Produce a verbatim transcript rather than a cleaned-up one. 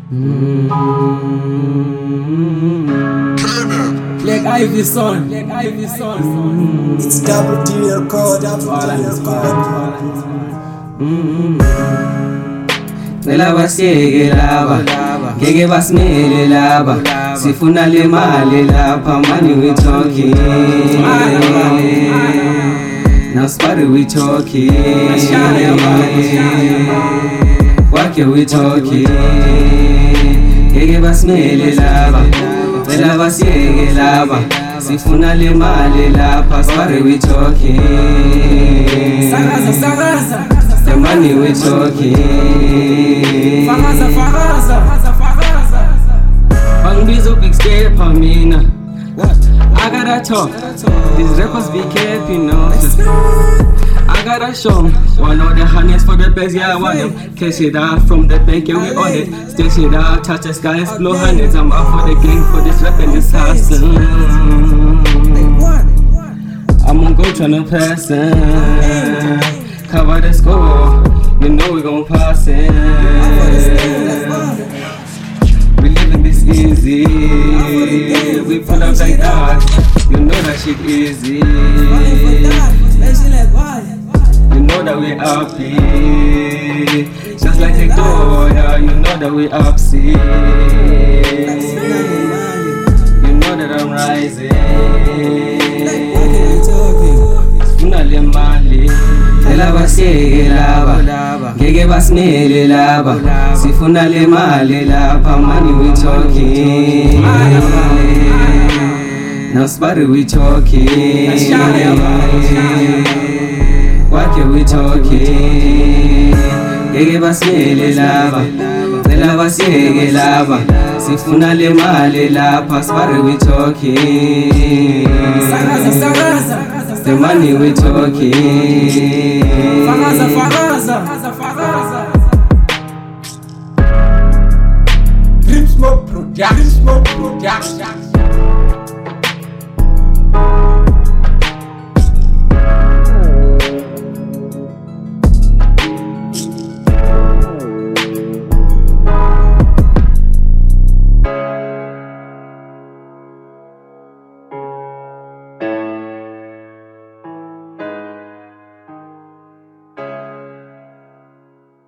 Black Ivy son, Black Ivy son. It's double D record, double D record. Ngela basiyeke laba, ngeke basimele laba. Sifuna le mali lapha, money we talking. Now spotty we talking. Wake we talking. Ngeke basimele laba, ngela basiyeke laba. Sifuna le mali lapha, spotty we talking. Sakaza, sakaza. The money we talking. Fakaza, fakaza, fakaza. Bangibizo big step on me now. What? I gotta talk. These rappers be capping now. I gotta show one of the harness for the best, yeah I want them. Cash it out from the bank, yeah we on it. Stash it out, touch the sky, blow hundreds. I'm out for the gang for this rap and this house. I'm on go tryna pass it. Cover the score, you know we gon' pass it. We living this easy, we pull up like that. You know that shit easy. You know that we happy, just like a door, yeah. You know that we upsy. You know that I'm rising. Unale mali. Ngela basiyeke laba, ngeke basimele laba. Sifuna le mali lapha, money we talking. Now spotty we talking. Wake we talking. Ngeke basimele laba, ngela basiyeke laba. Sifuna le mali lapha, spotty we talking. Sakaza, sakaza. The money we talking. Fakaza, fakaza, fakaza. Drip Smoke Production.